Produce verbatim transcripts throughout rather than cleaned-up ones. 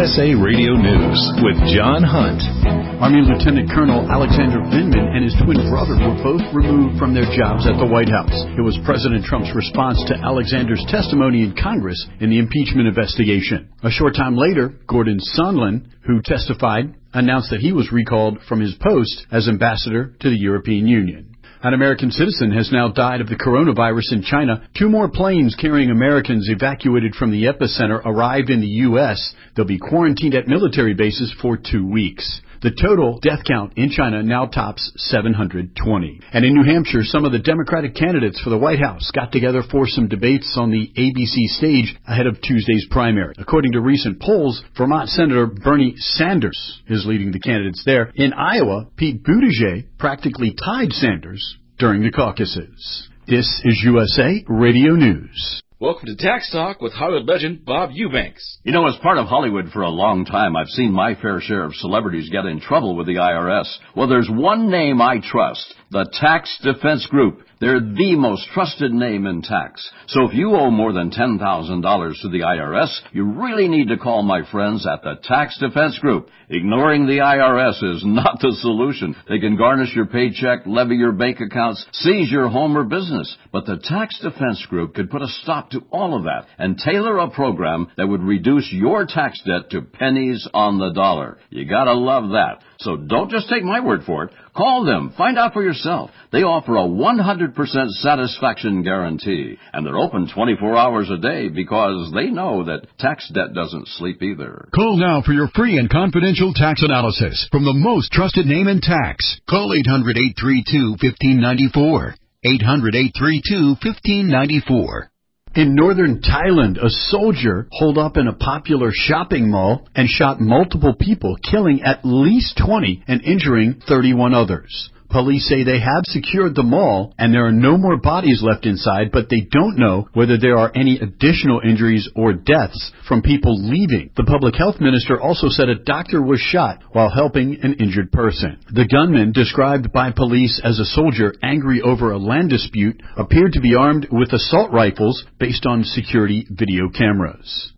S A Radio News with John Hunt. Army Lieutenant Colonel Alexander Vindman and his twin brother were both removed from their jobs at the White House. It was President Trump's response to Alexander's testimony in Congress in the impeachment investigation. A short time later, Gordon Sondland, who testified, announced that he was recalled from his post as ambassador to the European Union. An American citizen has now died of the coronavirus in China. Two more planes carrying Americans evacuated from the epicenter arrived in the U S. They'll be quarantined at military bases for two weeks. The total death count in China now tops seven hundred twenty. And in New Hampshire, some of the Democratic candidates for the White House got together for some debates on the A B C stage ahead of Tuesday's primary. According to recent polls, Vermont Senator Bernie Sanders is leading the candidates there. In Iowa, Pete Buttigieg practically tied Sanders during the caucuses. This is U S A Radio News. Welcome to Tax Talk with Hollywood legend Bob Eubanks. You know, as part of Hollywood for a long time, I've seen my fair share of celebrities get in trouble with the I R S. Well, there's one name I trust, the Tax Defense Group. They're the most trusted name in tax. So if you owe more than ten thousand dollars to the I R S, you really need to call my friends at the Tax Defense Group. Ignoring the I R S is not the solution. They can garnish your paycheck, levy your bank accounts, seize your home or business. But the Tax Defense Group could put a stop to all of that and tailor a program that would reduce your tax debt to pennies on the dollar. You gotta love that. So don't just take my word for it. Call them. Find out for yourself. They offer a one hundred percent satisfaction guarantee. And they're open twenty-four hours a day because they know that tax debt doesn't sleep either. Call now for your free and confidential tax analysis from the most trusted name in tax. Call eight hundred, eight three two, one five nine four. eight hundred, eight three two, one five nine four. In northern Thailand, a soldier holed up in a popular shopping mall and shot multiple people, killing at least twenty and injuring thirty-one others. Police say they have secured the mall and there are no more bodies left inside, but they don't know whether there are any additional injuries or deaths from people leaving. The public health minister also said a doctor was shot while helping an injured person. The gunman, described by police as a soldier angry over a land dispute, appeared to be armed with assault rifles based on security video cameras.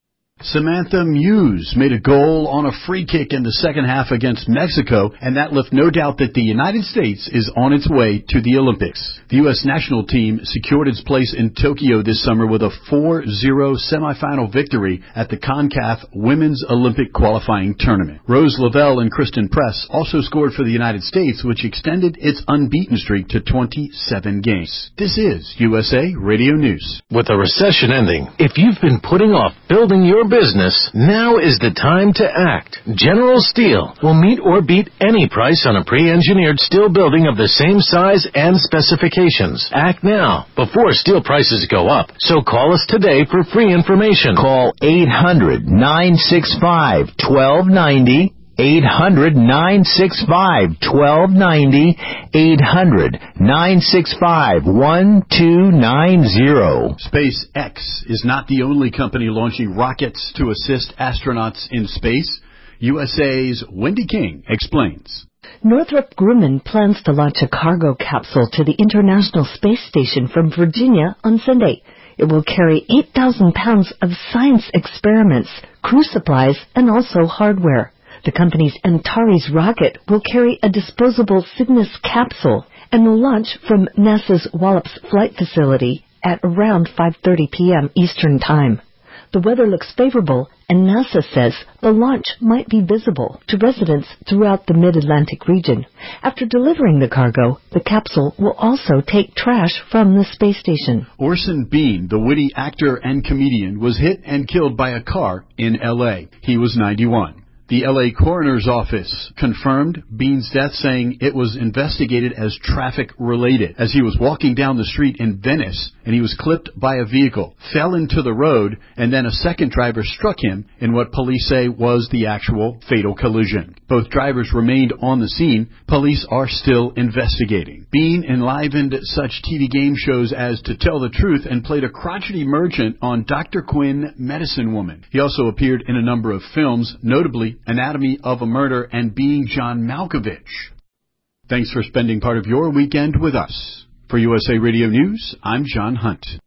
Samantha Muse made a goal on a free kick in the second half against Mexico, and that left no doubt that the United States is on its way to the Olympics. The U S national team secured its place in Tokyo this summer with a four zero semifinal victory at the CONCACAF Women's Olympic Qualifying Tournament. Rose Lavelle and Kristen Press also scored for the United States, which extended its unbeaten streak to twenty-seven games. This is U S A Radio News. With a recession ending, if you've been putting off building your business, now is the time to act. General Steel will meet or beat any price on a pre-engineered steel building of the same size and specifications. Act now before steel prices go up. So call us today for free information. Call eight hundred, nine six five, one two nine zero. eight hundred, nine six five, one two nine zero. eight hundred, nine six five, one two nine zero. SpaceX is not the only company launching rockets to assist astronauts in space. U S A's Wendy King explains. Northrop Grumman plans to launch a cargo capsule to the International Space Station from Virginia on Sunday. It will carry eight thousand pounds of science experiments, crew supplies, and also hardware. The company's Antares rocket will carry a disposable Cygnus capsule and will launch from NASA's Wallops Flight Facility at around five thirty p.m. Eastern Time. The weather looks favorable, and NASA says the launch might be visible to residents throughout the mid-Atlantic region. After delivering the cargo, the capsule will also take trash from the space station. Orson Bean, the witty actor and comedian, was hit and killed by a car in L A. He was ninety-one. The L A coroner's office confirmed Bean's death, saying it was investigated as traffic-related as he was walking down the street in Venice and he was clipped by a vehicle, fell into the road, and then a second driver struck him in what police say was the actual fatal collision. Both drivers remained on the scene. Police are still investigating. Bean enlivened such T V game shows as To Tell the Truth and played a crotchety merchant on Doctor Quinn, Medicine Woman. He also appeared in a number of films, notably Anatomy of a Murder and Being John Malkovich. Thanks for spending part of your weekend with us. For U S A Radio News, I'm John Hunt.